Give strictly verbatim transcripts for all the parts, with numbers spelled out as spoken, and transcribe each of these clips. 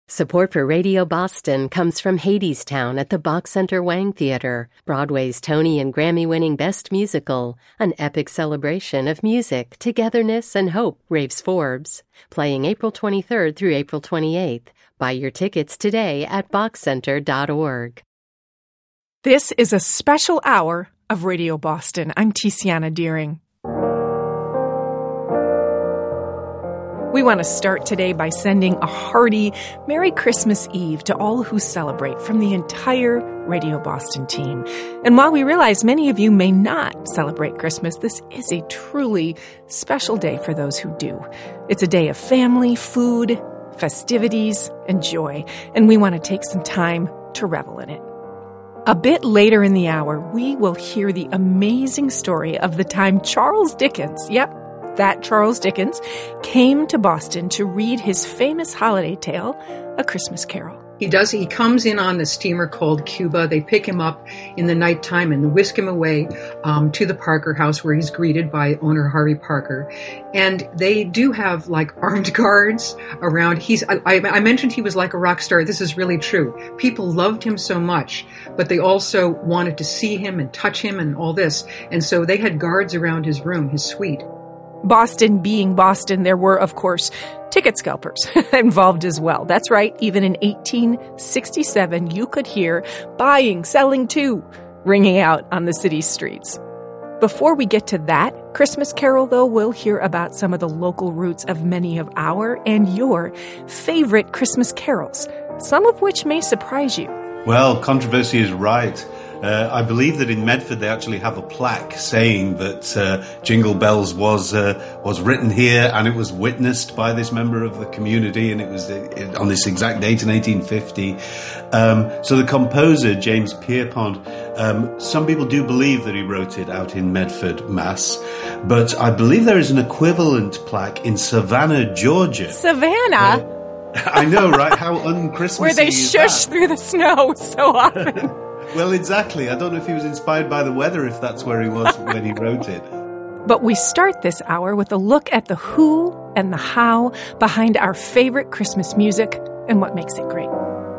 Support for Radio Boston comes from Hadestown at the Bach Center Wang Theater, Broadway's Tony and Grammy-winning Best Musical, an epic celebration of music, togetherness, and hope, raves Forbes. Playing April twenty-third through April twenty-eighth. Buy your tickets today at bach center dot org. This is a special hour of Radio Boston. I'm Tiziana Deering. We want to start today by sending a hearty Merry Christmas Eve to all who celebrate from the entire Radio Boston team. And while we realize many of you may not celebrate Christmas, this is a truly special day for those who do. It's a day of family, food, festivities, and joy, and we want to take some time to revel in it. A bit later in the hour, we will hear the amazing story of the time Charles Dickens, yep, that Charles Dickens, came to Boston to read his famous holiday tale, A Christmas Carol. He does. He comes in on the steamer called Cuba. They pick him up in the nighttime and whisk him away um, to the Parker House, where he's greeted by owner Harvey Parker. And they do have like armed guards around. He's. I, I mentioned he was like a rock star. This is really true. People loved him so much, but they also wanted to see him and touch him and all this. And so they had guards around his room, his suite. Boston being Boston, there were, of course, ticket scalpers involved as well. That's right. Even in eighteen sixty-seven, you could hear buying, selling too, ringing out on the city's streets. Before we get to that Christmas Carol, though, we'll hear about some of the local roots of many of our and your favorite Christmas carols, some of which may surprise you. Well, controversy is right. Uh, I believe that in Medford they actually have a plaque saying that uh, Jingle Bells was uh, was written here and it was witnessed by this member of the community, and it was uh, on this exact date in eighteen fifty. Um, so the composer, James Pierpont, um, some people do believe that he wrote it out in Medford, Mass. But I believe there is an equivalent plaque in Savannah, Georgia. Savannah? Uh, I know, right? How un-Christmassy Where they is shush that? Through the snow so often. Well, exactly. I don't know if he was inspired by the weather, if that's where he was when he wrote it. But we start this hour with a look at the who and the how behind our favorite Christmas music and what makes it great.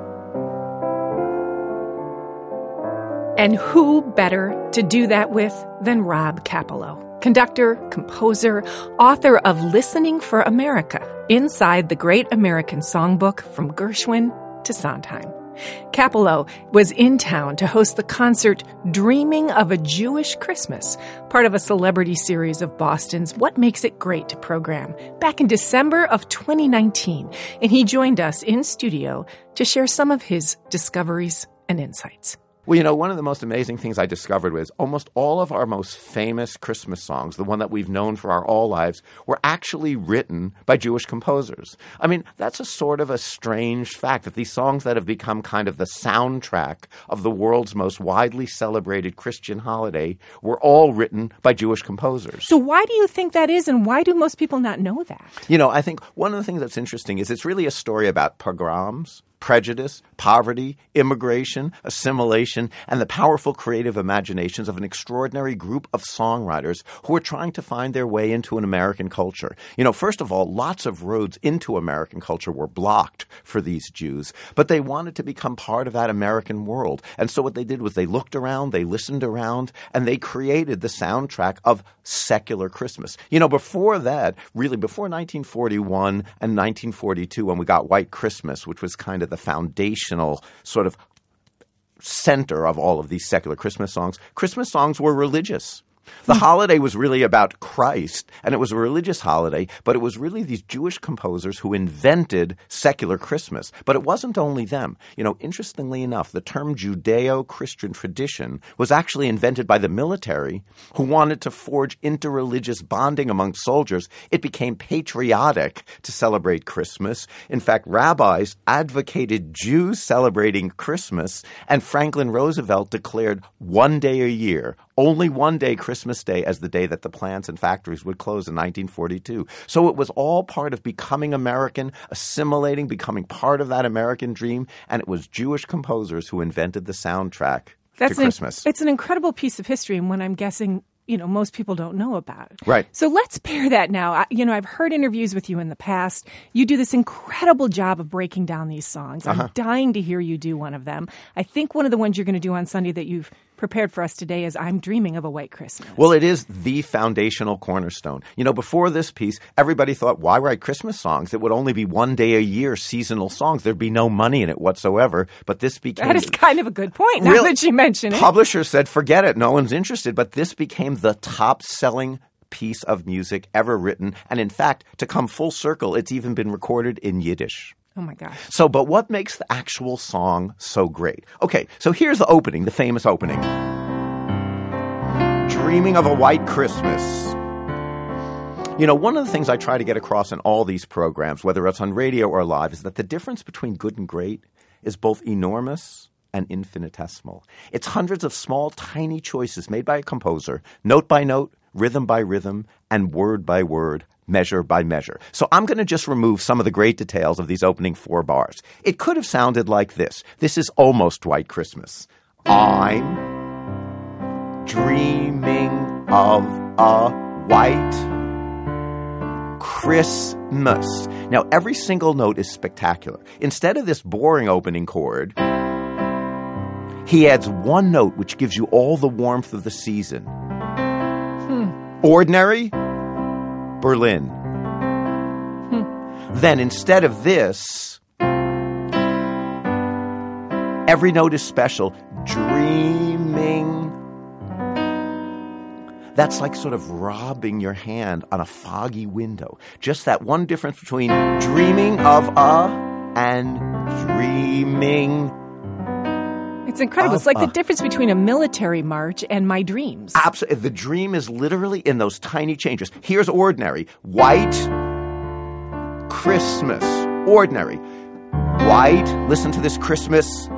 And who better to do that with than Rob Capello, conductor, composer, author of Listening for America, Inside the Great American Songbook from Gershwin to Sondheim. Capello was in town to host the concert Dreaming of a Jewish Christmas, part of a celebrity series of Boston's What Makes It Great program, back in December of twenty nineteen, and he joined us in studio to share some of his discoveries and insights. Well, you know, one of the most amazing things I discovered was almost all of our most famous Christmas songs, the one that we've known for our all lives, were actually written by Jewish composers. I mean, that's a sort of a strange fact that these songs that have become kind of the soundtrack of the world's most widely celebrated Christian holiday were all written by Jewish composers. So why do you think that is, and why do most people not know that? You know, I think one of the things that's interesting is it's really a story about pogroms, prejudice, poverty, immigration, assimilation, and the powerful creative imaginations of an extraordinary group of songwriters who are trying to find their way into an American culture. You know, first of all, lots of roads into American culture were blocked for these Jews, but they wanted to become part of that American world. And so what they did was they looked around, they listened around, and they created the soundtrack of secular Christmas. You know, before that, really before nineteen forty-one and nineteen forty-two, when we got White Christmas, which was kind of the foundational sort of center of all of these secular Christmas songs, Christmas songs were religious. The holiday was really about Christ, and it was a religious holiday, but it was really these Jewish composers who invented secular Christmas. But it wasn't only them. You know, interestingly enough, the term Judeo-Christian tradition was actually invented by the military who wanted to forge interreligious bonding among soldiers. It became patriotic to celebrate Christmas. In fact, rabbis advocated Jews celebrating Christmas, and Franklin Roosevelt declared one day a year, only one day, Christmas Day, as the day that the plants and factories would close in nineteen forty-two. So it was all part of becoming American, assimilating, becoming part of that American dream, and it was Jewish composers who invented the soundtrack That's to Christmas. An, it's an incredible piece of history, and one I'm guessing you know, most people don't know about. Right. So let's pair that now. I, you know, I've heard interviews with you in the past. You do this incredible job of breaking down these songs. Uh-huh. I'm dying to hear you do one of them. I think one of the ones you're going to do on Sunday that you've prepared for us today is I'm Dreaming of a White Christmas. Well, it is the foundational cornerstone. You know, before this piece, everybody thought, why write Christmas songs? It would only be one day a year seasonal songs. There'd be no money in it whatsoever. But this became... That is kind of a good point, now Really? that you mention it. Publishers said, forget it. No one's interested. But this became the top-selling piece of music ever written. And in fact, to come full circle, it's even been recorded in Yiddish. Oh, my gosh. So, but what makes the actual song so great? Okay, so here's the opening, the famous opening. Dreaming of a White Christmas. You know, one of the things I try to get across in all these programs, whether it's on radio or live, is that the difference between good and great is both enormous and infinitesimal. It's hundreds of small, tiny choices made by a composer, note by note, rhythm by rhythm, and word by word, measure by measure. So I'm going to just remove some of the great details of these opening four bars. It could have sounded like this. This is almost White Christmas. I'm dreaming of a white Christmas. Now, every single note is spectacular. Instead of this boring opening chord, he adds one note which gives you all the warmth of the season. Hmm. Ordinary, Berlin. Hmm. Then instead of this, every note is special. Dreaming. That's like sort of robbing your hand on a foggy window. Just that one difference between dreaming of a and dreaming. It's incredible. It's like the difference between a military march and my dreams. Absolutely. The dream is literally in those tiny changes. Here's ordinary. White Christmas. Ordinary. White. Listen to this Christmas.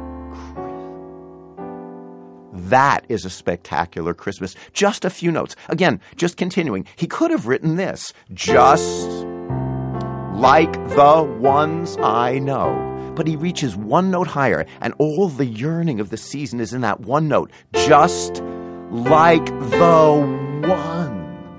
That is a spectacular Christmas. Just a few notes. Again, just continuing. He could have written this. Just like the ones I know. But he reaches one note higher, and all the yearning of the season is in that one note. Just like the ones.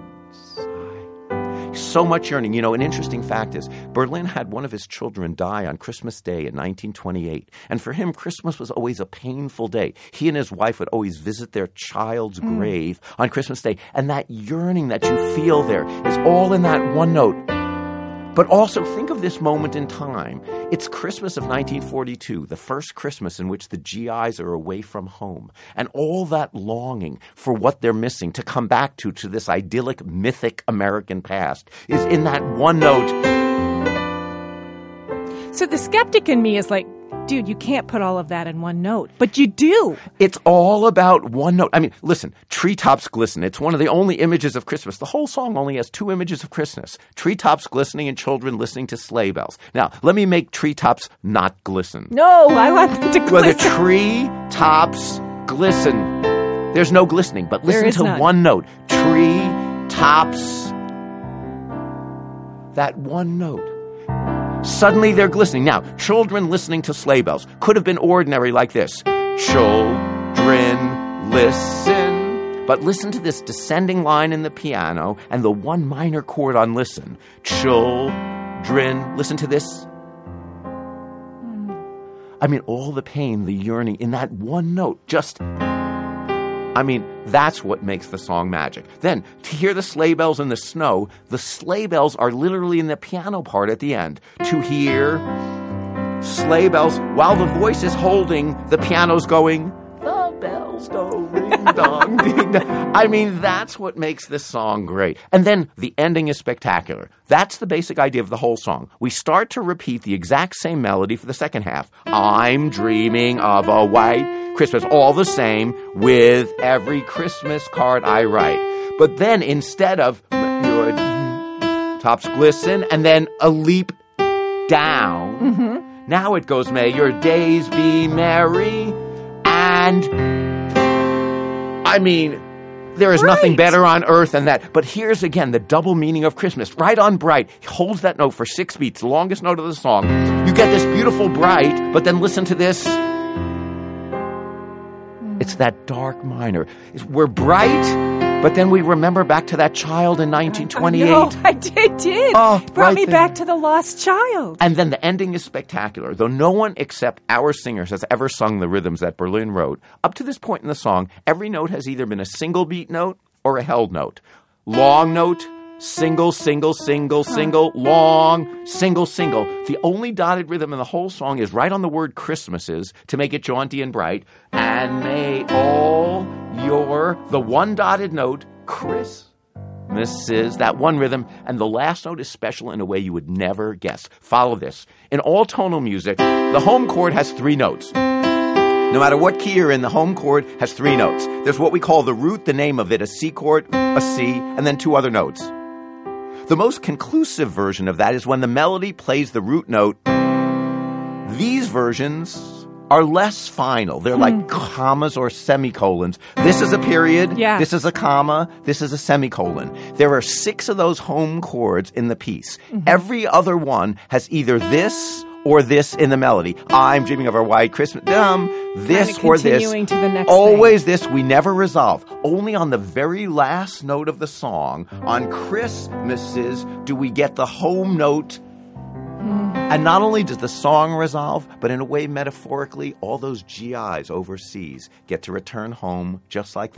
So much yearning. You know, an interesting fact is Berlin had one of his children die on Christmas Day in nineteen twenty-eight. And for him, Christmas was always a painful day. He and his wife would always visit their child's mm. grave on Christmas Day. And that yearning that you feel there is all in that one note. But also think of this moment in time. It's Christmas of nineteen forty-two, the first Christmas in which the G Is are away from home. And all that longing for what they're missing to come back to, to this idyllic, mythic American past is in that one note. So the skeptic in me is like, dude, you can't put all of that in one note. But you do. It's all about one note. I mean, listen, treetops glisten. It's one of the only images of Christmas. The whole song only has two images of Christmas. Treetops glistening and children listening to sleigh bells. Now, let me make treetops not glisten. No, I want them to glisten. Well, the treetops glisten. There's no glistening, but listen to none. one note. Treetops. That one note. Suddenly they're glistening. Now, children listening to sleigh bells could have been ordinary like this. Children listen. But listen to this descending line in the piano and the one minor chord on listen. Children. Listen to this. I mean, all the pain, the yearning in that one note. Just... I mean, that's what makes the song magic. Then, to hear the sleigh bells in the snow, the sleigh bells are literally in the piano part at the end. To hear sleigh bells while the voice is holding, the piano's going, the bells go ring-dong, ding-dong. I mean, that's what makes this song great. And then the ending is spectacular. That's the basic idea of the whole song. We start to repeat the exact same melody for the second half. I'm dreaming of a white Christmas, all the same with every Christmas card I write. But then instead of your tops glisten and then a leap down, mm-hmm. now it goes, may your days be merry. And I mean, there is right. nothing better on earth than that. But here's again the double meaning of Christmas. Right on bright. He holds that note for six beats, the longest note of the song. You get this beautiful bright, but then listen to this. It's that dark minor. We're bright, But then we remember back to that child in nineteen twenty-eight. I, know, I did, did. Oh, Brought right me there. back to the lost child. And then the ending is spectacular. Though no one except our singers has ever sung the rhythms that Berlin wrote, up to this point in the song, every note has either been a single beat note or a held note. Long note, single, single, single, single, long, single, single. The only dotted rhythm in the whole song is right on the word Christmases to make it jaunty and bright. And may all your, the one dotted note, Chris. Misses that one rhythm, and the last note is special in a way you would never guess. Follow this. In all tonal music, the home chord has three notes. No matter what key you're in, the home chord has three notes. There's what we call the root, the name of it, a C chord, a C, and then two other notes. The most conclusive version of that is when the melody plays the root note. These versions are less final. They're like mm. commas or semicolons. This is a period. Yeah. This is a comma. This is a semicolon. There are six of those home chords in the piece. Mm-hmm. Every other one has either this or this in the melody. I'm dreaming of a white Christmas. Dumb. This or this. Continuing to the next Always thing. This. We never resolve. Only on the very last note of the song, on Christmases, do we get the home note. And not only does the song resolve, but in a way, metaphorically, all those G Is overseas get to return home, just like the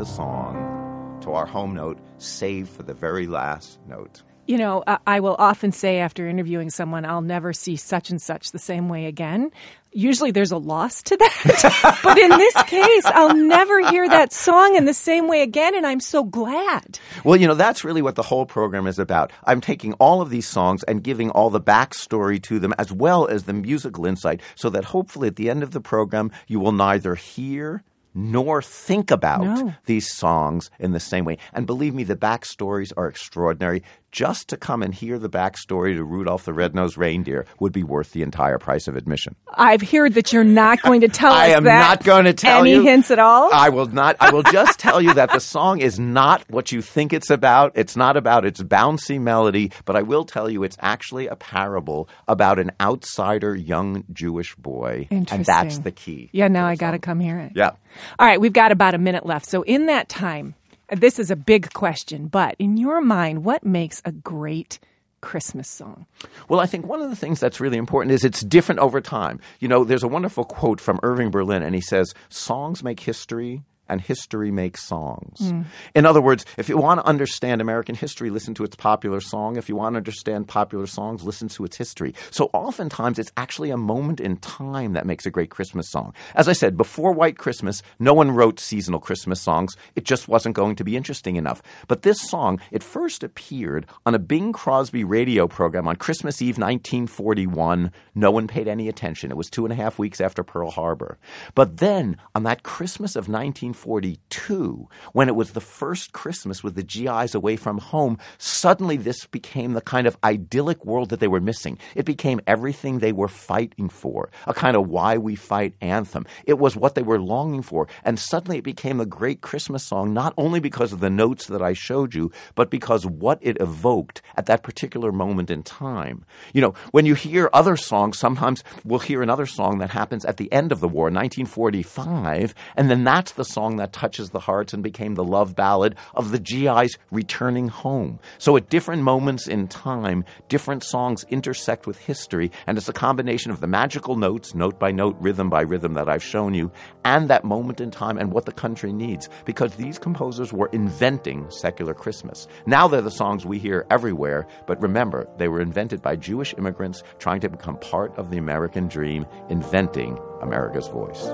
song, to our home note, save for the very last note. You know, I will often say after interviewing someone, I'll never see such and such the same way again. Usually there's a loss to that. But in this case, I'll never hear that song in the same way again, and I'm so glad. Well, you know, that's really what the whole program is about. I'm taking all of these songs and giving all the backstory to them as well as the musical insight so that hopefully at the end of the program you will neither hear nor think about no. these songs in the same way. And believe me, the backstories are extraordinary. Just to come and hear the backstory to Rudolph the Red-Nosed Reindeer would be worth the entire price of admission. I've heard that you're not going to tell us I am that. not going to tell Any you. Any hints at all? I will not. I will just tell you that the song is not what you think it's about. It's not about its bouncy melody, but I will tell you it's actually a parable about an outsider young Jewish boy. Interesting. And that's the key. Yeah, now I got to come hear it. Yeah. All right, we've got about a minute left. So in that time, this is a big question, but in your mind, what makes a great Christmas song? Well, I think one of the things that's really important is it's different over time. You know, there's a wonderful quote from Irving Berlin, and he says, songs make history, and history makes songs. Mm. In other words, if you want to understand American history, listen to its popular song. If you want to understand popular songs, listen to its history. So oftentimes it's actually a moment in time that makes a great Christmas song. As I said, before White Christmas, no one wrote seasonal Christmas songs. It just wasn't going to be interesting enough. But this song, it first appeared on a Bing Crosby radio program on Christmas Eve nineteen forty-one. No one paid any attention. It was two and a half weeks after Pearl Harbor. But then on that Christmas of nineteen forty-two, when it was the first Christmas with the G Is away from home, suddenly this became the kind of idyllic world that they were missing. It became everything they were fighting for, a kind of why we fight anthem. It was what they were longing for. And suddenly it became a great Christmas song, not only because of the notes that I showed you, but because what it evoked at that particular moment in time. You know, when you hear other songs, sometimes we'll hear another song that happens at the end of the war, nineteen forty-five, and then that's the song that touches the hearts and became the love ballad of the G Is returning home. So at different moments in time, different songs intersect with history, and it's a combination of the magical notes, note by note, rhythm by rhythm that I've shown you, and that moment in time and what the country needs, because these composers were inventing secular Christmas. Now they're the songs we hear everywhere, but remember, they were invented by Jewish immigrants trying to become part of the American dream, inventing America's voice.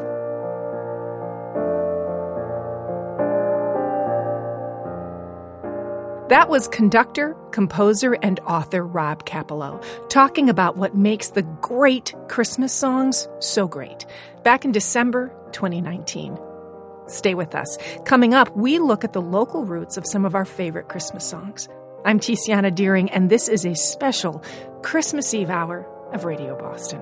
That was conductor, composer, and author Rob Kappelow talking about what makes the great Christmas songs so great. Back in December twenty nineteen. Stay with us. Coming up, we look at the local roots of some of our favorite Christmas songs. I'm Tiziana Deering, and this is a special Christmas Eve hour of Radio Boston.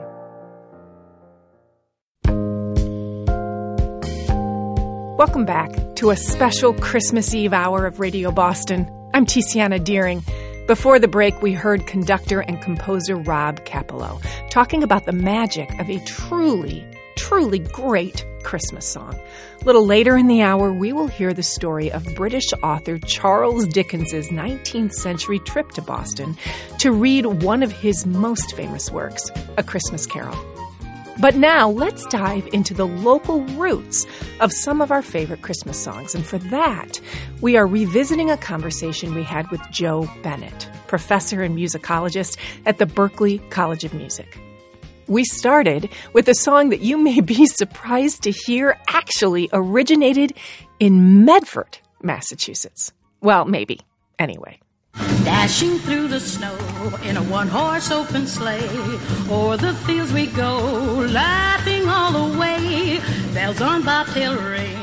Welcome back to a special Christmas Eve hour of Radio Boston. I'm Tiziana Deering. Before the break, we heard conductor and composer Rob Kappelow talking about the magic of a truly, truly great Christmas song. A little later in the hour, we will hear the story of British author Charles Dickens's nineteenth century trip to Boston to read one of his most famous works, A Christmas Carol. But now, let's dive into the local roots of some of our favorite Christmas songs. And for that, we are revisiting a conversation we had with Joe Bennett, professor and musicologist at the Berklee College of Music. We started with a song that you may be surprised to hear actually originated in Medford, Massachusetts. Well, maybe. Anyway. Dashing through the snow in a one-horse open sleigh, o'er the fields we go, laughing all the way. Bells on bobtail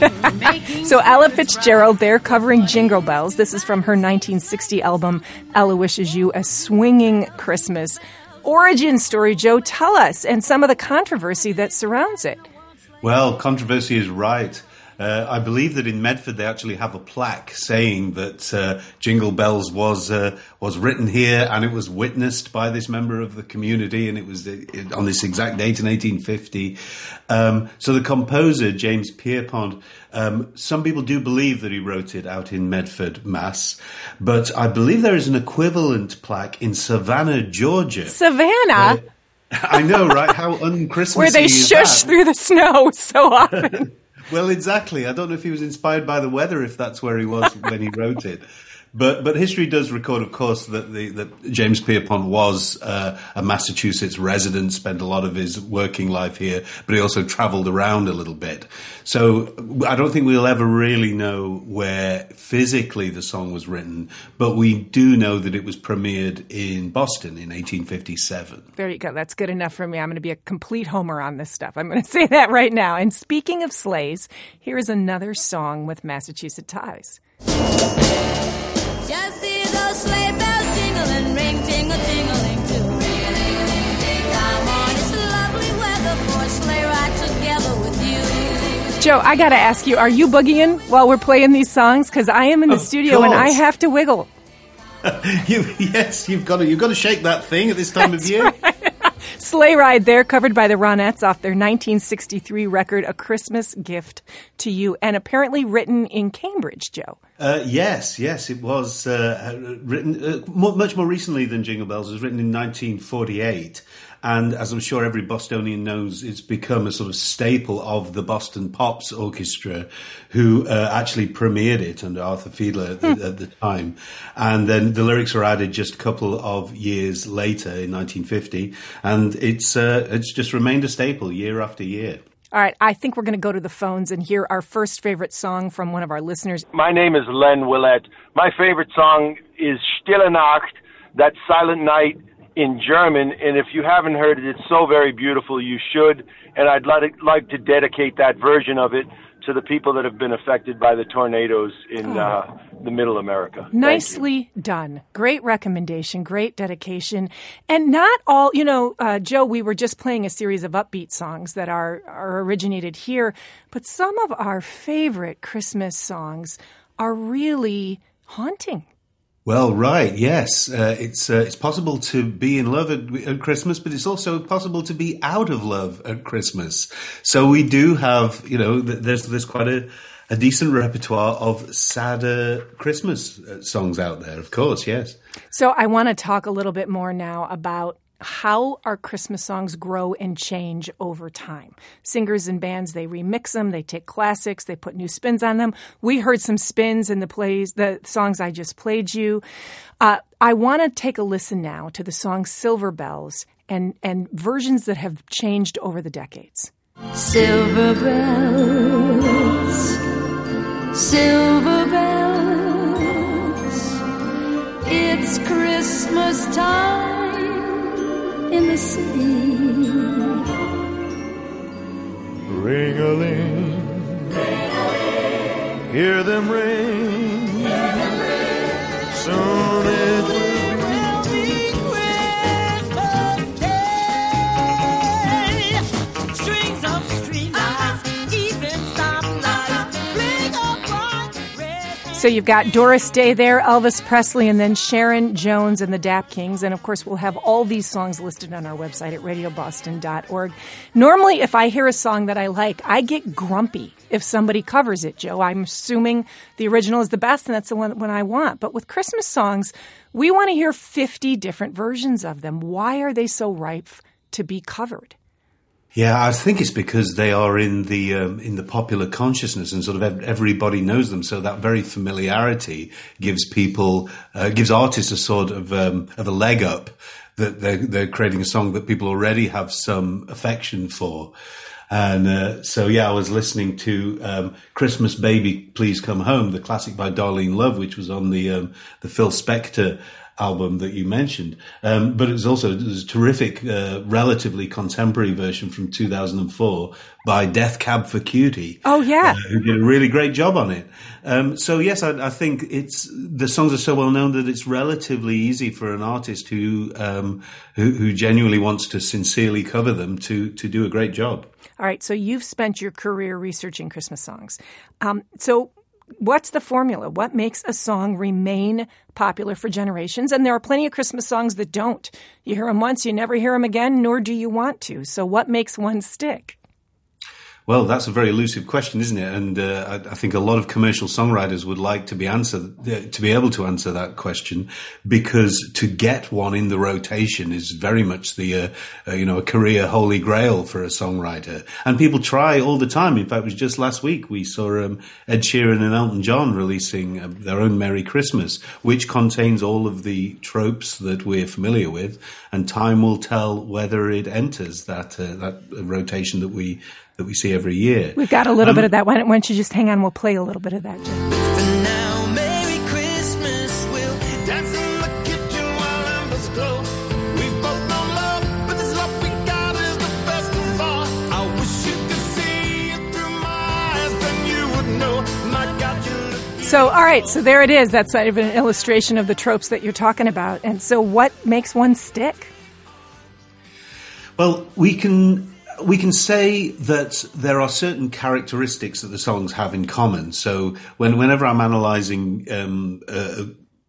ring. So Ella Fitzgerald there covering Jingle Bells. This is from her nineteen sixty album, Ella Wishes You a Swinging Christmas. Origin story, Joe, tell us, and some of the controversy that surrounds it. Well, controversy is right. Uh, I believe that in Medford they actually have a plaque saying that uh, Jingle Bells was uh, was written here and it was witnessed by this member of the community, and it was it, on this exact date in eighteen fifty. Um, so the composer, James Pierpont, um, some people do believe that he wrote it out in Medford, Mass, but I believe there is an equivalent plaque in Savannah, Georgia. Savannah? Uh, I know, right? How un-Christmassy Where they is shush that? through the snow so often. Well, exactly. I don't know if he was inspired by the weather, if that's where he was when he wrote it. But but history does record, of course, that the, that James Pierpont was uh, a Massachusetts resident, spent a lot of his working life here, but he also travelled around a little bit. So I don't think we'll ever really know where physically the song was written, but we do know that it was premiered in Boston in eighteen fifty-seven. There you go. That's good enough for me. I'm going to be a complete homer on this stuff. I'm going to say that right now. And speaking of sleighs, here is another song with Massachusetts ties. Just see those sleigh bells jingling, ring, tingle, tingling too. Ring, ring, ring, ding, come on, it's lovely weather for a sleigh ride together with you. Joe, I got to ask you, are you boogieing while we're playing these songs? Because I am in the Of studio and I course. have to wiggle. you, yes, you've got to you've got to shake that thing at this time of year. Sleigh Ride there, covered by the Ronettes off their nineteen sixty-three record, A Christmas Gift to You, and apparently written in Cambridge, Joe. Uh, yes, yes, it was uh, written uh, more, much more recently than Jingle Bells. It was written in nineteen forty-eight. And as I'm sure every Bostonian knows, it's become a sort of staple of the Boston Pops Orchestra, who uh, actually premiered it under Arthur Fiedler at the, at the time. And then the lyrics were added just a couple of years later in nineteen fifty. And it's uh, it's just remained a staple year after year. All right, I think we're going to go to the phones and hear our first favorite song from one of our listeners. My name is Len Willett. My favorite song is Stille Nacht, that silent night in German, and if you haven't heard it, it's so very beautiful, you should, and I'd like to, like to dedicate that version of it to the people that have been affected by the tornadoes in uh, the middle America. Thank Nicely you. done. Great recommendation, great dedication. And not all, you know, uh, Joe, we were just playing a series of upbeat songs that are, are originated here, but some of our favorite Christmas songs are really haunting. Well, right, yes. Uh, it's uh, it's possible to be in love at, at Christmas, but it's also possible to be out of love at Christmas. So we do have, you know, th- there's there's quite a, a decent repertoire of sadder Christmas songs out there, of course, yes. So I want to talk a little bit more now about how our Christmas songs grow and change over time. Singers and bands, they remix them, they take classics, they put new spins on them. We heard some spins in the plays, the songs I just played you. Uh, I want to take a listen now to the song Silver Bells and, and versions that have changed over the decades. Silver bells, silver bells, it's Christmas time in the city. Ring-a-ling, ring-a-ling, hear them ring, hear them ring. Soon it will be Christmas Day. Strings of streetlights, even stoplights, bling of bright red. So you've got Doris Day there, Elvis Presley, and then Sharon Jones and the Dap Kings. And, of course, we'll have all these songs listed on our website at radio boston dot org. Normally, if I hear a song that I like, I get grumpy if somebody covers it, Joe. I'm assuming the original is the best, and that's the one, one I want. But with Christmas songs, we want to hear fifty different versions of them. Why are they so ripe to be covered? Yeah, I think it's because they are in the um, in the popular consciousness, and sort of ev- everybody knows them. So that very familiarity gives people, uh, gives artists a sort of um, of a leg up that they're, they're creating a song that people already have some affection for. And uh, so, yeah, I was listening to um, "Christmas Baby, Please Come Home," the classic by Darlene Love, which was on the um, the Phil Spector album that you mentioned. Um, but it was also it was a terrific, uh, relatively contemporary version from two thousand four by Death Cab for Cutie. Oh, yeah. Uh, who did a really great job on it. Um, so, yes, I, I think it's the songs are so well known that it's relatively easy for an artist who, um, who, who genuinely wants to sincerely cover them to, to do a great job. All right, so you've spent your career researching Christmas songs. Um, so what's the formula? What makes a song remain popular for generations? And there are plenty of Christmas songs that don't. You hear them once, you never hear them again, nor do you want to. So what makes one stick? Well, that's a very elusive question, isn't it? And uh, I, I think a lot of commercial songwriters would like to be answer uh, to be able to answer that question, because to get one in the rotation is very much the uh, uh, you know a career holy grail for a songwriter. And people try all the time. In fact, it was just last week we saw um, Ed Sheeran and Elton John releasing uh, their own Merry Christmas, which contains all of the tropes that we're familiar with. And time will tell whether it enters that uh, that rotation that we. that we see every year. We've got a little um, bit of that. Why don't, why don't you just hang on? We'll play a little bit of that, Jim. For now, Merry Christmas. We'll dance in the kitchen while embers glow. We've both known love, but this love we got is the best of all. I wish you could see it through my eyes, then you would know. My God, you look. So, all right, so there it is. That's sort of an illustration of the tropes that you're talking about. And so what makes one stick? Well, we can... We can say that there are certain characteristics that the songs have in common. So when, whenever I'm analysing um, uh,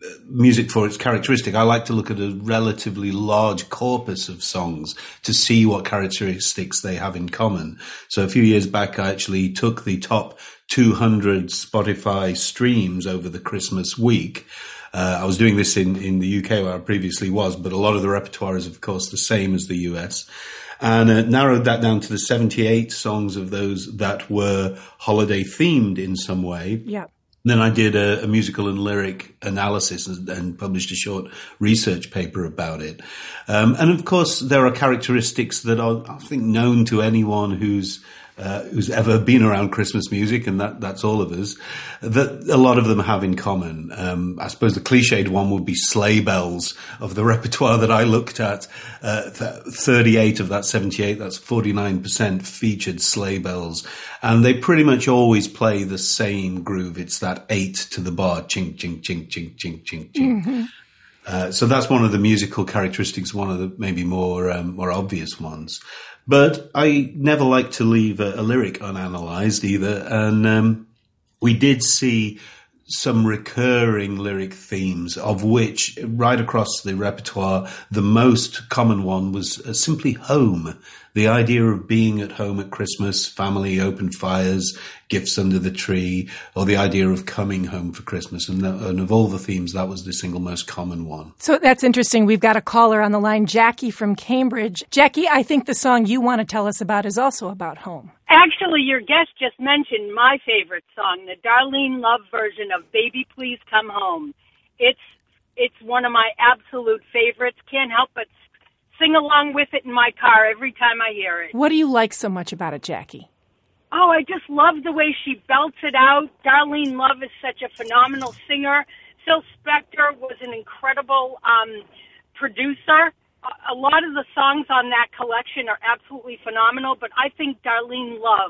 music for its characteristic, I like to look at a relatively large corpus of songs to see what characteristics they have in common. So a few years back, I actually took the top two hundred Spotify streams over the Christmas week. Uh, I was doing this in, in the U K where I previously was, but a lot of the repertoire is, of course, the same as the U S. And uh, narrowed that down to the seventy-eight songs of those that were holiday themed in some way. Yeah. Then I did a, a musical and lyric analysis and, and published a short research paper about it. Um, and of course, there are characteristics that are, I think, known to anyone who's Uh, who's ever been around Christmas music, and that, that's all of us, that a lot of them have in common. Um, I suppose the cliched one would be sleigh bells. Of the repertoire that I looked at, uh, thirty-eight of that seventy-eight, that's forty-nine percent featured sleigh bells. And they pretty much always play the same groove. It's that eight to the bar, chink, chink, chink, chink, chink, chink, chink. Mm-hmm. Uh, so that's one of the musical characteristics, one of the maybe more, um, more obvious ones. But I never like to leave a, a lyric unanalyzed either. And um, we did see some recurring lyric themes, of which right across the repertoire, the most common one was uh, simply home. The idea of being at home at Christmas, family, open fires, gifts under the tree, or the idea of coming home for Christmas. And, the, and of all the themes, that was the single most common one. So that's interesting. We've got a caller on the line, Jackie from Cambridge. Jackie, I think the song you want to tell us about is also about home. Actually, your guest just mentioned my favorite song, the Darlene Love version of Baby Please Come Home. It's it's one of my absolute favorites. Can't help but sing along with it in my car every time I hear it. What do you like so much about it, Jackie? Oh, I just love the way she belts it out. Darlene Love is such a phenomenal singer. Phil Spector was an incredible um, producer. A lot of the songs on that collection are absolutely phenomenal, but I think Darlene Love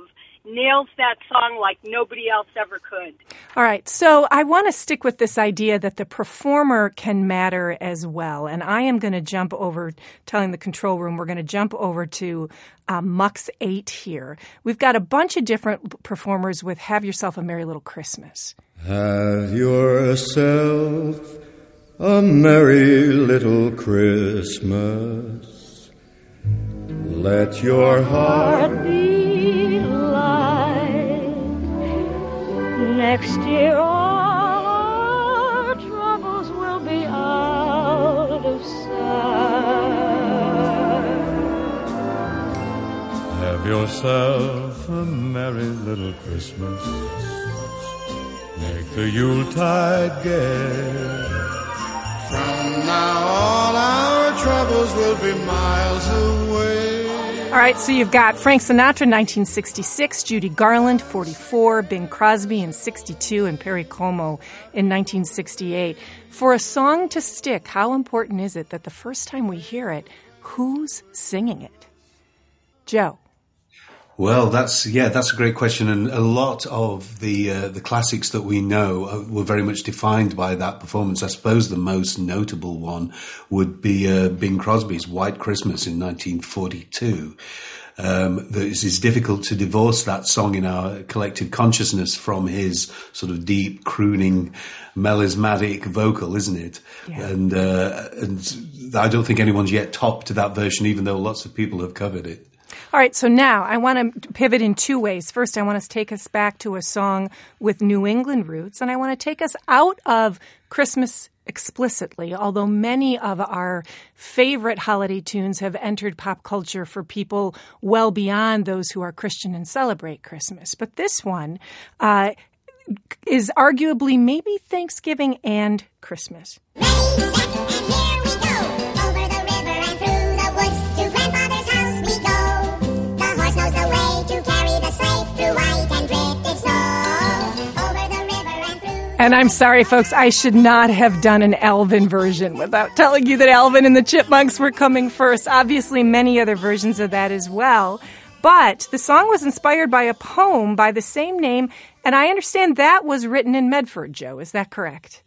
nails that song like nobody else ever could. All right, so I want to stick with this idea that the performer can matter as well. And I am going to jump over, telling the control room, we're going to jump over to uh, Mux eight here. We've got a bunch of different performers with Have Yourself a Merry Little Christmas. Have yourself a merry little Christmas. Let your heart be light. Next year all our troubles will be out of sight. Have yourself a merry little Christmas. Make the Yuletide gay. From now all our troubles will be miles away. All right, so you've got Frank Sinatra, nineteen sixty-six, Judy Garland, forty-four, Bing Crosby in sixty-two, and Perry Como in nineteen sixty-eight. For a song to stick, how important is it that the first time we hear it, who's singing it? Joe. Well, that's yeah, that's a great question, and a lot of the uh, the classics that we know were very much defined by that performance. I suppose the most notable one would be uh, Bing Crosby's "White Christmas" in nineteen forty-two. Um, it's, it's difficult to divorce that song in our collective consciousness from his sort of deep, crooning, melismatic vocal, isn't it? Yeah. And uh, and I don't think anyone's yet topped that version, even though lots of people have covered it. All right, so now I want to pivot in two ways. First, I want to take us back to a song with New England roots, and I want to take us out of Christmas explicitly, although many of our favorite holiday tunes have entered pop culture for people well beyond those who are Christian and celebrate Christmas. But this one uh, is arguably maybe Thanksgiving and Christmas. And I'm sorry, folks, I should not have done an Alvin version without telling you that Alvin and the Chipmunks were coming first. Obviously, many other versions of that as well. But the song was inspired by a poem by the same name, and I understand that was written in Medford, Joe. Is that correct?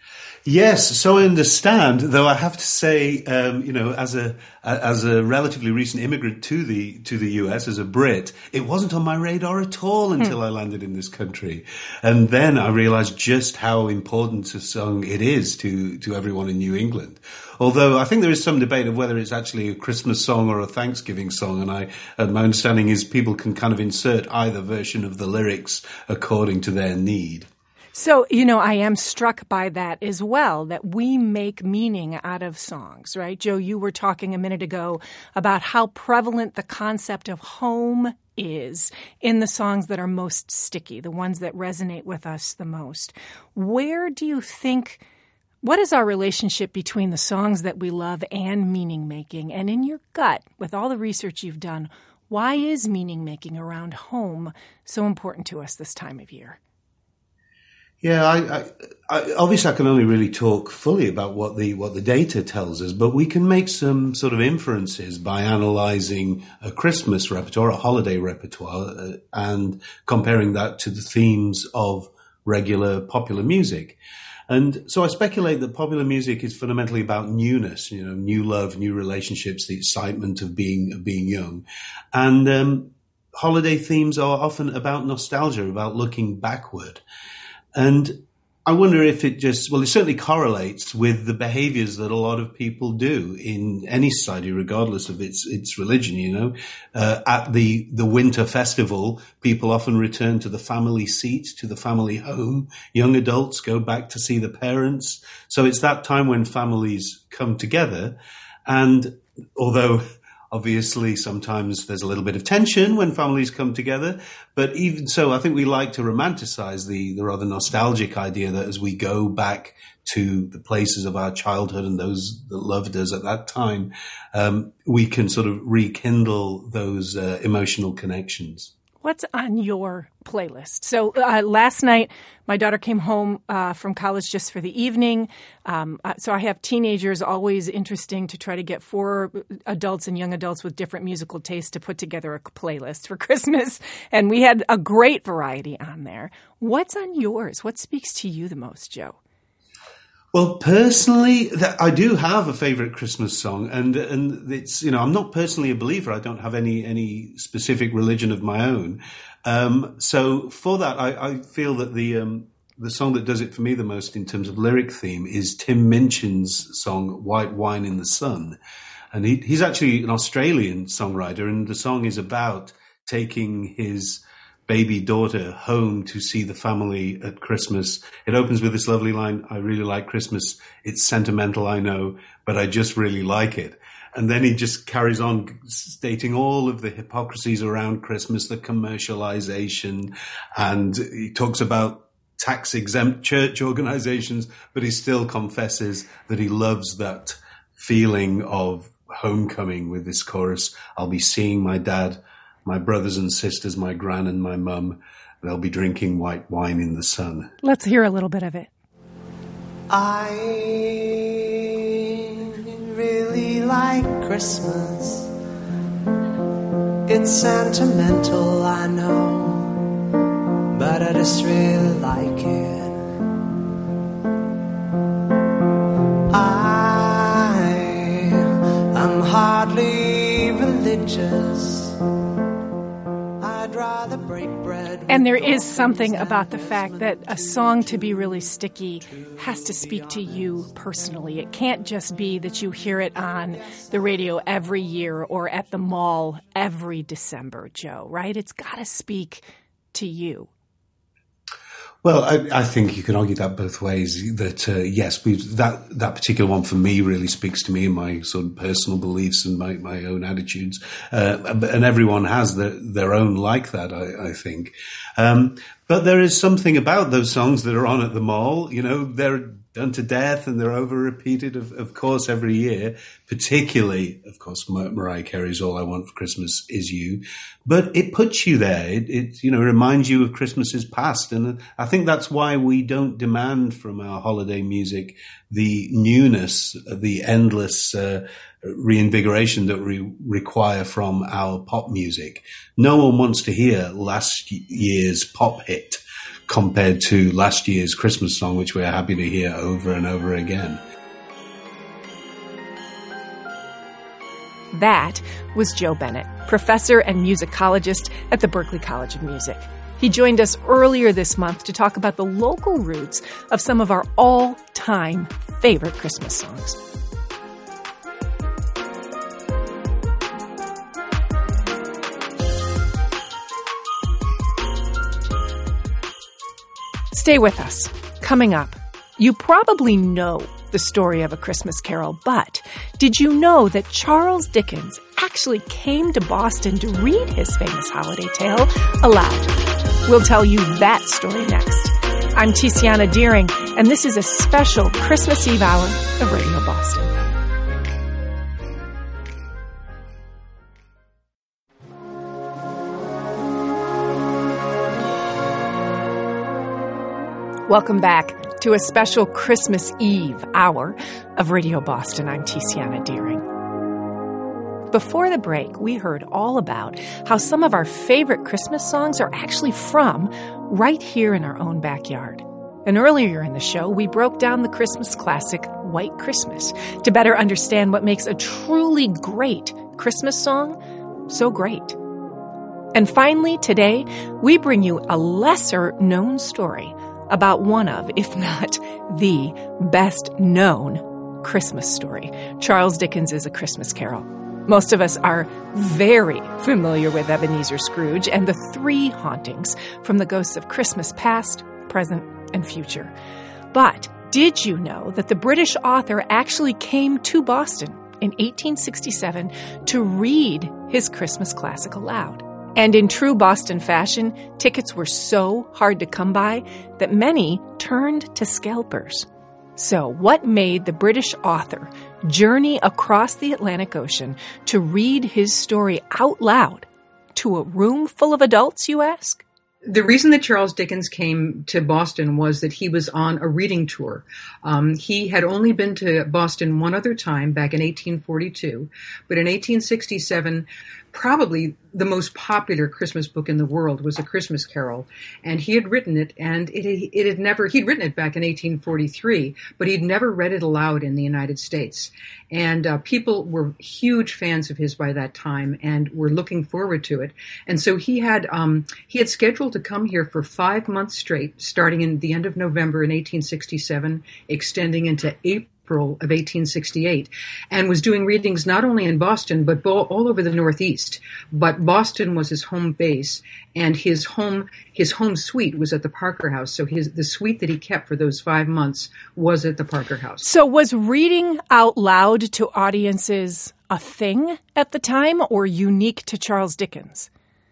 Yes, so I understand, though I have to say, um, you know, as a as a relatively recent immigrant to the to the U S, as a Brit, it wasn't on my radar at all until hmm. I landed in this country. And then I realized just how important a song it is to, to everyone in New England. Although I think there is some debate of whether it's actually a Christmas song or a Thanksgiving song, and I, and my understanding is people can kind of insert either version of the lyrics according to their need. So, you know, I am struck by that as well, that we make meaning out of songs, right? Joe, you were talking a minute ago about how prevalent the concept of home is in the songs that are most sticky, the ones that resonate with us the most. Where do you think, what is our relationship between the songs that we love and meaning making? And in your gut, with all the research you've done, why is meaning making around home so important to us this time of year? Yeah, I, I, I, obviously I can only really talk fully about what the what the data tells us, but we can make some sort of inferences by analysing a Christmas repertoire, a holiday repertoire, uh, and comparing that to the themes of regular popular music. And so I speculate that popular music is fundamentally about newness, you know, new love, new relationships, the excitement of being of being young, and um, holiday themes are often about nostalgia, about looking backward. And I wonder if it just, well, it certainly correlates with the behaviors that a lot of people do in any society, regardless of its its religion, you know. Uh, at the, the winter festival, people often return to the family seat, to the family home. Young adults go back to see the parents. So it's that time when families come together. And although obviously sometimes there's a little bit of tension when families come together, but even so, I think we like to romanticize the, the rather nostalgic idea that as we go back to the places of our childhood and those that loved us at that time, um, we can sort of rekindle those uh, emotional connections. What's on your playlist? So uh, last night, my daughter came home uh, from college just for the evening. Um, uh, so I have teenagers, always interesting to try to get four adults and young adults with different musical tastes to put together a playlist for Christmas. And we had a great variety on there. What's on yours? What speaks to you the most, Joe? Well, personally, I do have a favorite Christmas song, and and it's, you know, I'm not personally a believer. I don't have any any specific religion of my own. Um, so for that, I, I feel that the um, the song that does it for me the most in terms of lyric theme is Tim Minchin's song "White Wine in the Sun," and he, he's actually an Australian songwriter, and the song is about taking his baby daughter home to see the family at Christmas. It opens with this lovely line, "I really like Christmas. It's sentimental, I know, but I just really like it." And then he just carries on stating all of the hypocrisies around Christmas, the commercialization, and he talks about tax-exempt church organizations, but he still confesses that he loves that feeling of homecoming with this chorus. "I'll be seeing my dad, my brothers and sisters, my gran and my mum. They'll be drinking white wine in the sun." Let's hear a little bit of it. I really like Christmas. It's sentimental, I know, but I just really like it. I am hardly religious. And there is something about the fact that a song to be really sticky has to speak to you personally. It can't just be that you hear it on the radio every year or at the mall every December, Joe, right? It's got to speak to you. Well, I, I think you can argue that both ways. That uh, yes, we that that particular one for me really speaks to me and my sort of personal beliefs and my, my own attitudes. Uh, and everyone has their their own like that, I, I think. Um, but there is something about those songs that are on at the mall. You know, they're done to death and they're over repeated, of, of course, every year. Particularly, of course, Mar- Mariah Carey's "All I Want for Christmas Is You." But it puts you there. It, it, you know, reminds you of Christmases past. And I think that's why we don't demand from our holiday music the newness, the endless uh, reinvigoration that we require from our pop music. No one wants to hear last year's pop hit compared to last year's Christmas song, which we're happy to hear over and over again. That was Joe Bennett, professor and musicologist at the Berklee College of Music. He joined us earlier this month to talk about the local roots of some of our all-time favorite Christmas songs. Stay with us. Coming up, you probably know the story of A Christmas Carol, but did you know that Charles Dickens actually came to Boston to read his famous holiday tale aloud? We'll tell you that story next. I'm Tiziana Deering, and this is a special Christmas Eve hour of Radio Boston. Welcome back to a special Christmas Eve hour of Radio Boston. I'm Tiziana Deering. Before the break, we heard all about how some of our favorite Christmas songs are actually from right here in our own backyard. And earlier in the show, we broke down the Christmas classic White Christmas to better understand what makes a truly great Christmas song so great. And finally, today, we bring you a lesser-known story about one of, if not the best-known Christmas story. Charles Dickens is A Christmas Carol. Most of us are very familiar with Ebenezer Scrooge and the three hauntings from the ghosts of Christmas past, present, and future. But did you know that the British author actually came to Boston in eighteen sixty-seven to read his Christmas classic aloud? And in true Boston fashion, tickets were so hard to come by that many turned to scalpers. So what made the British author journey across the Atlantic Ocean to read his story out loud to a room full of adults, you ask? The reason that Charles Dickens came to Boston was that he was on a reading tour. Um, he had only been to Boston one other time back in eighteen forty-two, but in eighteen sixty-seven, probably the most popular Christmas book in the world was A Christmas Carol, and he had written it, and it, it had never, he'd written it back in eighteen forty-three, but he'd never read it aloud in the United States. And uh, people were huge fans of his by that time and were looking forward to it. And so he had um, he had scheduled to come here for five months straight, starting in the end of November in eighteen sixty-seven, extending into April of eighteen sixty-eight, and was doing readings not only in Boston, but all over the Northeast. But Boston was his home base, and his home his home suite was at the Parker House. So his the suite that he kept for those five months was at the Parker House. So was reading out loud to audiences a thing at the time, or unique to Charles Dickens?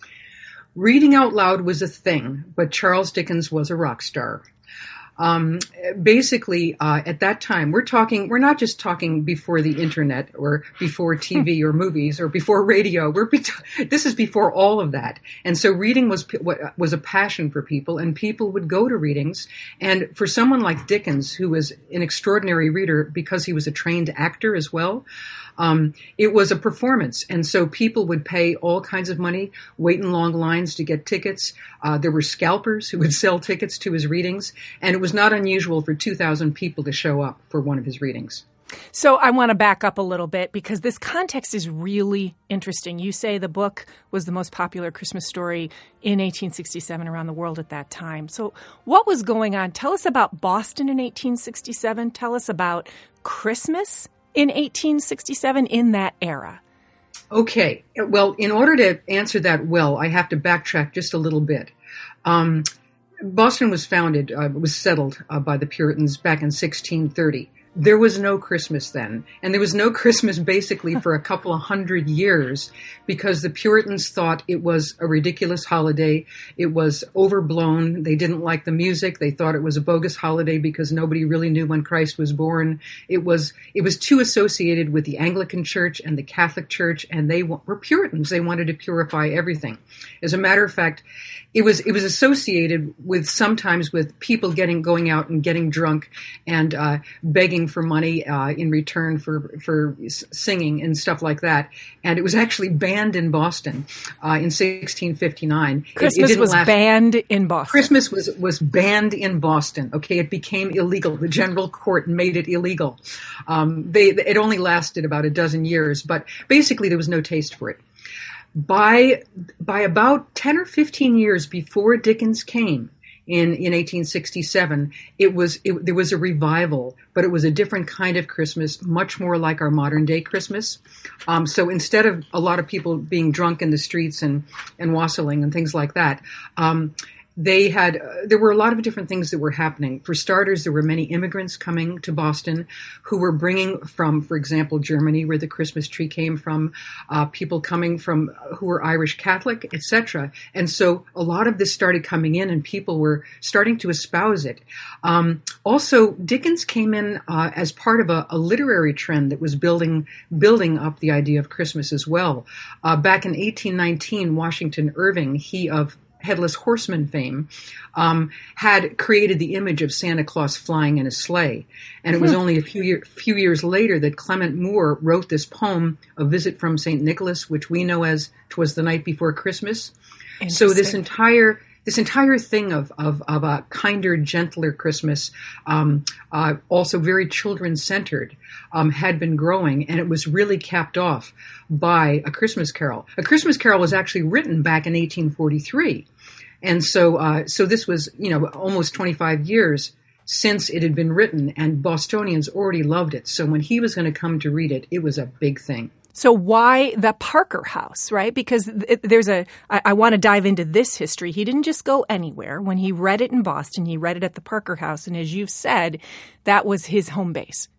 Reading out loud was a thing, but Charles Dickens was a rock star. Um, basically, uh, at that time, we're talking, we're not just talking before the internet or before T V or movies or before radio. We're, be- this is before all of that. And so reading was, was a passion for people, and people would go to readings. And for someone like Dickens, who was an extraordinary reader because he was a trained actor as well, Um, it was a performance, and so people would pay all kinds of money, wait in long lines to get tickets. Uh, there were scalpers who would sell tickets to his readings, and it was not unusual for two thousand people to show up for one of his readings. So I want to back up a little bit because this context is really interesting. You say the book was the most popular Christmas story in eighteen sixty-seven around the world at that time. So what was going on? Tell us about Boston in eighteen sixty-seven. Tell us about Christmas in eighteen sixty-seven, in that era. Okay. Well, in order to answer that well, I have to backtrack just a little bit. Um, Boston was founded, uh, was settled uh, by the Puritans back in sixteen thirty. There was no Christmas then, and there was no Christmas basically for a couple of hundred years because the Puritans thought it was a ridiculous holiday. It was overblown. They didn't like the music. They thought it was a bogus holiday because nobody really knew when Christ was born. It was it was too associated with the Anglican Church and the Catholic Church, and they were Puritans. They wanted to purify everything. As a matter of fact, it was it was associated with sometimes with people getting going out and getting drunk and uh, begging for money uh, in return for for singing and stuff like that. And it was actually banned in Boston uh, in sixteen fifty-nine. Christmas it, it was last... banned in Boston. Christmas was was banned in Boston. Okay, it became illegal. The general court made it illegal. Um, they it only lasted about a dozen years, but basically there was no taste for it. By by about ten or fifteen years before Dickens came in, in eighteen sixty-seven, it was it, there was a revival, but it was a different kind of Christmas, much more like our modern day Christmas. Um, so instead of a lot of people being drunk in the streets and and wassailing and things like that, um, they had, uh, there were a lot of different things that were happening. For starters, there were many immigrants coming to Boston who were bringing from, for example, Germany, where the Christmas tree came from, uh, people coming from uh, who were Irish Catholic, et cetera. And so a lot of this started coming in and people were starting to espouse it. Um, also, Dickens came in uh, as part of a, a literary trend that was building, building up the idea of Christmas as well. Uh, back in eighteen nineteen, Washington Irving, he of Headless Horseman fame, um, had created the image of Santa Claus flying in a sleigh. And it was only a few, year, few years later that Clement Moore wrote this poem, A Visit from Saint Nicholas, which we know as 'Twas the Night Before Christmas. So this entire this entire thing of of, of a kinder, gentler Christmas, um, uh, also very children-centered, um, had been growing, and it was really capped off by A Christmas Carol. A Christmas Carol was actually written back in eighteen forty-three. And so, uh, so this was, you know, almost twenty-five years since it had been written, and Bostonians already loved it. So when he was going to come to read it, it was a big thing. So why the Parker House, right? Because it, there's a, I, I want to dive into this history. He didn't just go anywhere. When he read it in Boston, he read it at the Parker House. And as you've said, that was his home base.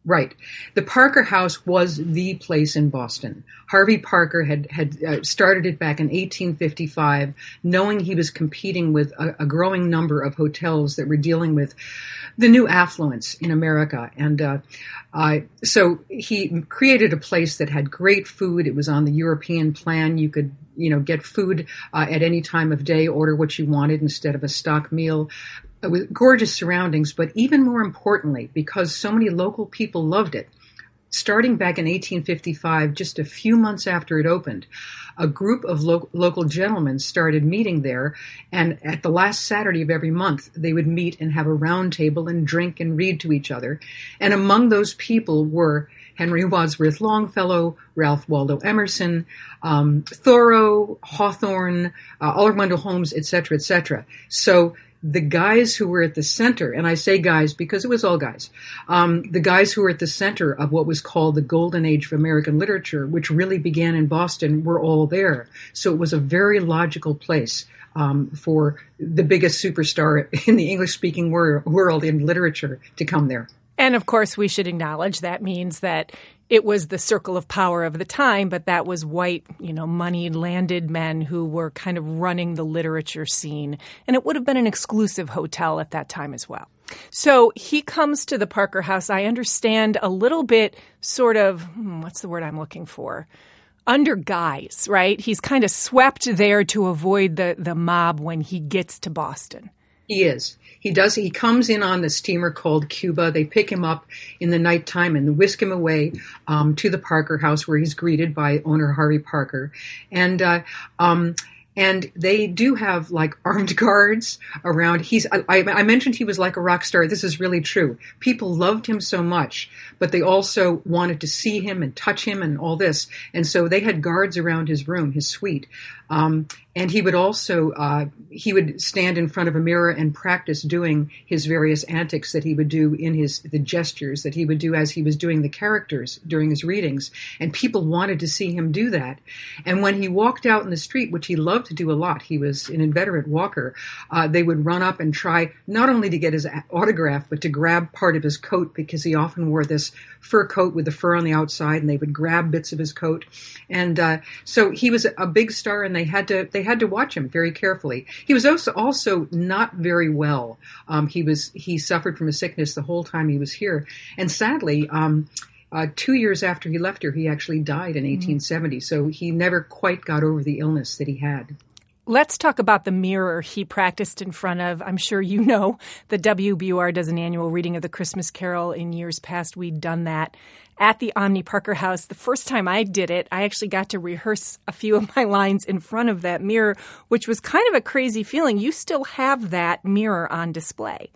Right. The Parker House was the place in Boston. Harvey Parker had, had uh, started it back in eighteen fifty-five, knowing he was competing with a, a growing number of hotels that were dealing with the new affluence in America. And uh, uh, so he created a place that had great food. It was on the European plan. You could, you know, get food uh, at any time of day, order what you wanted instead of a stock meal. With gorgeous surroundings, but even more importantly, because so many local people loved it, starting back in eighteen fifty-five, just a few months after it opened, a group of lo- local gentlemen started meeting there, and at the last Saturday of every month, they would meet and have a round table and drink and read to each other. And among those people were Henry Wadsworth Longfellow, Ralph Waldo Emerson, um, Thoreau, Hawthorne, uh, Oliver Wendell Holmes, et cetera, et cetera. So the guys who were at the center, and I say guys because it was all guys, um, the guys who were at the center of what was called the golden age of American literature, which really began in Boston, were all there. So it was a very logical place um, for the biggest superstar in the English-speaking wor- world in literature to come there. And of course, we should acknowledge that means that it was the circle of power of the time, but that was white, you know, moneyed, landed men who were kind of running the literature scene. And it would have been an exclusive hotel at that time as well. So he comes to the Parker House, I understand, a little bit sort of, hmm, what's the word I'm looking for? Under guise, right? He's kind of swept there to avoid the, the mob when he gets to Boston. He is. He does. He comes in on the steamer called Cuba. They pick him up in the nighttime and whisk him away um, to the Parker House, where he's greeted by owner Harvey Parker. And uh, um, and they do have like armed guards around. He's. I, I mentioned he was like a rock star. This is really true. People loved him so much, but they also wanted to see him and touch him and all this. And so they had guards around his room, his suite. Um, and he would also, uh, he would stand in front of a mirror and practice doing his various antics that he would do in his, the gestures that he would do as he was doing the characters during his readings. And people wanted to see him do that. And when he walked out in the street, which he loved to do a lot, he was an inveterate walker, uh, they would run up and try not only to get his autograph, but to grab part of his coat, because he often wore this fur coat with the fur on the outside, and they would grab bits of his coat. And, uh, so he was a big star, and they had to, they had to watch him very carefully. He was also, also not very well. Um, he was, he suffered from a sickness the whole time he was here. And sadly, um, uh, two years after he left here, he actually died in eighteen seventy. Mm-hmm. So he never quite got over the illness that he had. Let's talk about the mirror he practiced in front of. I'm sure you know the W B U R does an annual reading of the Christmas Carol. In years past, we'd done that at the Omni Parker House. The first time I did it, I actually got to rehearse a few of my lines in front of that mirror, which was kind of a crazy feeling. You still have that mirror on display.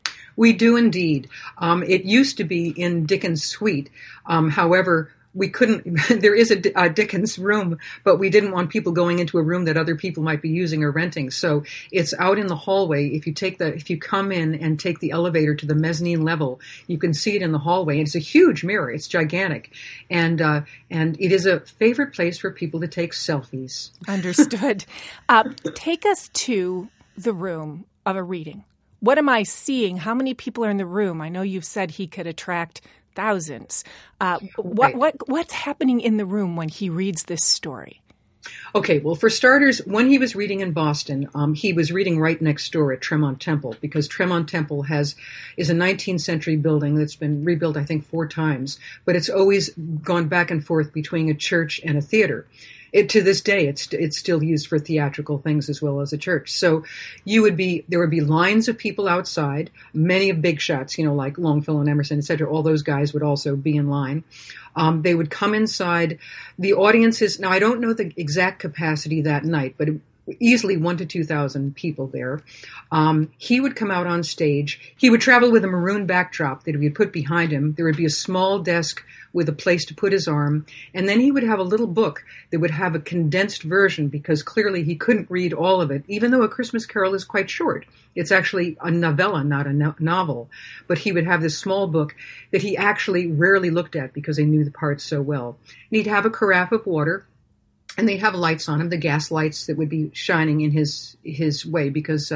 We do indeed. Um, it used to be in Dickens' suite. Um, however, we couldn't, there is a, a Dickens room, but we didn't want people going into a room that other people might be using or renting. So it's out in the hallway. If you take the, if you come in and take the elevator to the mezzanine level, you can see it in the hallway. It's a huge mirror. It's gigantic. And, uh, and it is a favorite place for people to take selfies. Understood. uh, take us to the room of a reading. What am I seeing? How many people are in the room? I know you've said he could attract thousands. Uh, what, right. what, what's happening in the room when he reads this story? Okay, well, for starters, when he was reading in Boston, um, he was reading right next door at Tremont Temple, because Tremont Temple has is a nineteenth century building that's been rebuilt, I think, four times, but it's always gone back and forth between a church and a theater. It, to this day, it's it's still used for theatrical things as well as a church. So you would be there would be lines of people outside, many of big shots, you know, like Longfellow and Emerson, et cetera. All those guys would also be in line. Um, they would come inside. The audiences, now I don't know the exact capacity that night, but it, easily one to two thousand people there. Um, he would come out on stage. He would travel with a maroon backdrop that we would put behind him. There would be a small desk with a place to put his arm. And then he would have a little book that would have a condensed version, because clearly he couldn't read all of it, even though A Christmas Carol is quite short. It's actually a novella, not a no- novel. But he would have this small book that he actually rarely looked at because he knew the parts so well. And he'd have a carafe of water. And they'd have lights on him, the gas lights that would be shining in his his way, because uh,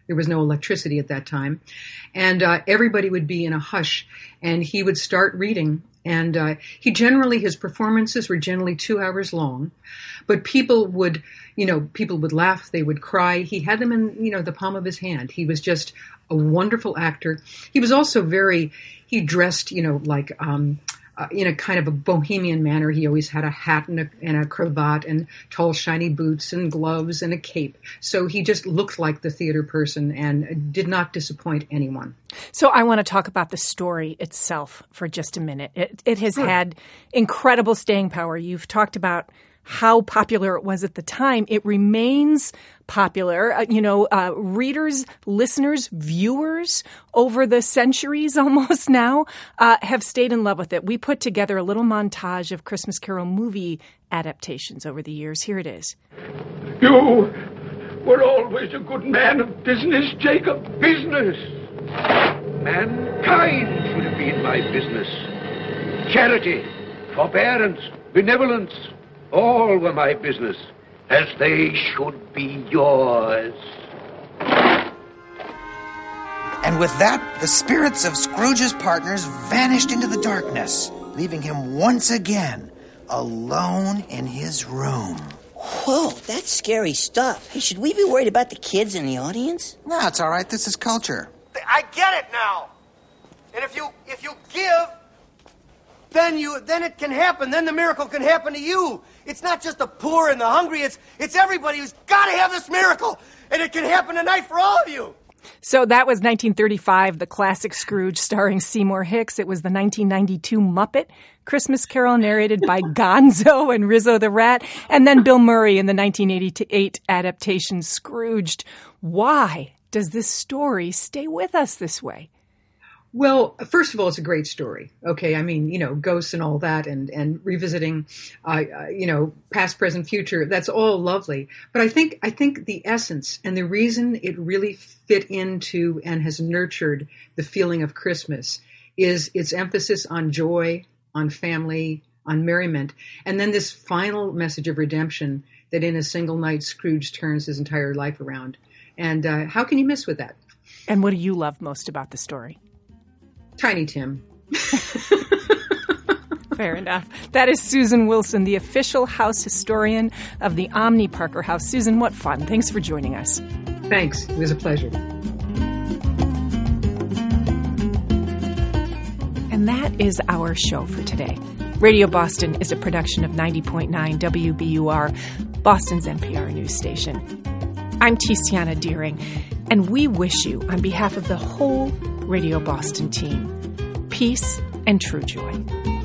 There was no electricity at that time. And uh, everybody would be in a hush, and he would start reading. And uh, he generally, his performances were generally two hours long, but people would, you know, people would laugh, they would cry. He had them in, you know, the palm of his hand. He was just a wonderful actor. He was also very, he dressed, you know, like, um, uh, in a kind of a bohemian manner. He always had a hat and a, and a cravat and tall, shiny boots and gloves and a cape. So he just looked like the theater person and did not disappoint anyone. So I want to talk about the story itself for just a minute. It, it has Sure. had incredible staying power. You've talked about how popular it was at the time. It remains popular. Uh, you know, uh, readers, listeners, viewers over the centuries almost now uh, have stayed in love with it. We put together a little montage of Christmas Carol movie adaptations over the years. Here it is. You were always a good man of business, Jacob. Business. Mankind should have been my business. Charity, forbearance, benevolence, all were my business, as they should be yours. And with that, the spirits of Scrooge's partners vanished into the darkness, leaving him once again alone in his room. Whoa, that's scary stuff. Hey, should we be worried about the kids in the audience? No, it's all right. This is culture. I get it now. And if you if you give, then you then it can happen. Then the miracle can happen to you. It's not just the poor and the hungry. It's it's everybody who's got to have this miracle, and it can happen tonight for all of you. So that was nineteen thirty-five, the classic Scrooge starring Seymour Hicks. It was the nineteen ninety-two Muppet Christmas Carol narrated by Gonzo and Rizzo the Rat, and then Bill Murray in the nineteen eighty-eight adaptation Scrooged. Why does this story stay with us this way? Well, first of all, it's a great story. Okay, I mean, you know, ghosts and all that, and and revisiting, uh, uh, you know, past, present, future. That's all lovely. But I think I think the essence and the reason it really fit into and has nurtured the feeling of Christmas is its emphasis on joy, on family, on merriment, and then this final message of redemption that in a single night Scrooge turns his entire life around. And uh, how can you miss with that? And what do you love most about the story? Tiny Tim. Fair enough. That is Susan Wilson, the official house historian of the Omni Parker House. Susan, what fun. Thanks for joining us. Thanks. It was a pleasure. And that is our show for today. Radio Boston is a production of ninety point nine W B U R, Boston's N P R news station. I'm Tiziana Deering, and we wish you, on behalf of the whole Radio Boston team, peace and true joy.